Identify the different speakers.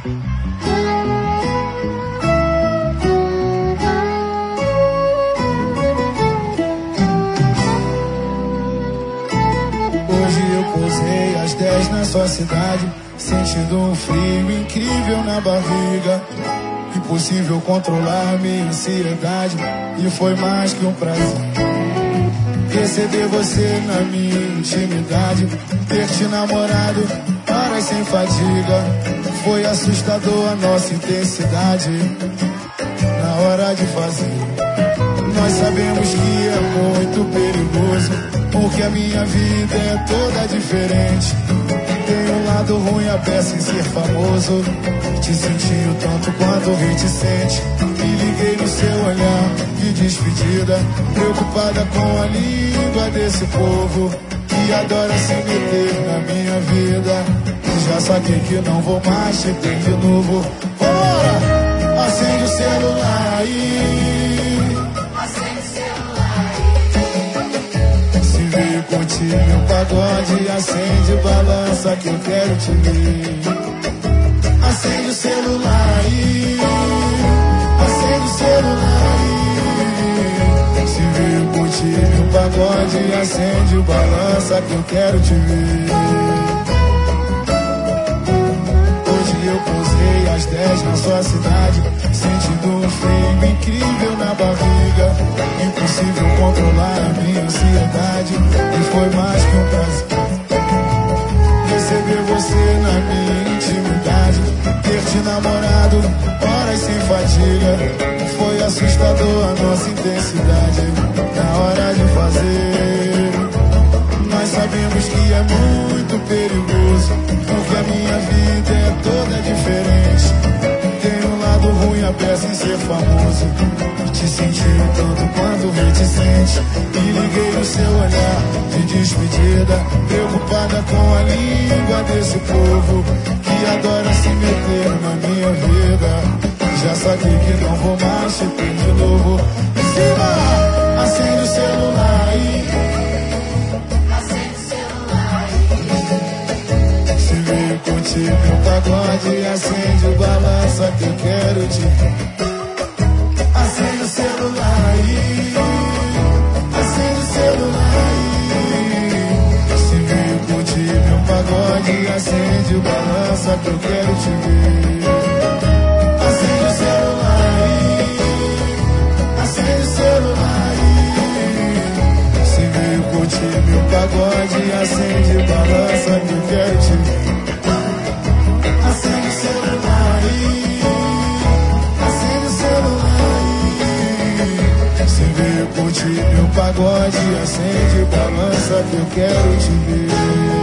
Speaker 1: Hoje eu pousei às 10 na sua cidade, sentindo um frio incrível na barriga. Impossível controlar minha ansiedade, e foi mais que um prazer receber você na minha intimidade. Ter te namorado horas sem fadiga, foi assustador a nossa intensidade. Na hora de fazer, nós sabemos que é muito perigoso, porque a minha vida é toda diferente. Tem um lado ruim, a peça em ser famoso. Te sentiu tanto quanto reticente. Me liguei no seu olhar de despedida, preocupada com a língua desse povo que adora se meter na minha vida. Já saquei que não vou mais te ter de novo. Bora! Acende o celular aí.
Speaker 2: Acende o celular aí.
Speaker 1: Se veio contigo o pagode, acende, balança que eu quero te ver. Acende o celular aí. Acende o celular aí. Se veio contigo o pagode, acende, balança que eu quero te ver. Eu pousei às 10 na sua cidade, sentindo um frio incrível na barriga. Impossível controlar a minha ansiedade, e foi mais que um prazer receber você na minha intimidade. Ter te namorado horas sem fadiga, foi assustador a nossa intensidade. Na hora de fazer, nós sabemos que é muito perigoso, porque a minha vida é toda diferente. Tem um lado ruim, a peça em ser famoso. Te sentiu tanto quanto reticente. Me liguei no seu olhar de despedida, preocupada com a língua desse povo que adora se meter na minha vida. Já saquei que não vou mais te ter de novo. Em cima, acende o celular aí. Contigo o pagode, acende o balança que eu quero te ver. Acende o celular aí. Acende o celular aí. Se veio contigo o pagode, acende o balança que eu quero te ver. Acende o celular aí. Acende o celular aí. Se veio contigo o pagode, acende o balança que eu quero te ver. Acende o celular aí. Acende o celular aí. Se veio curtir meu pagode, acende, balança que eu quero te ver.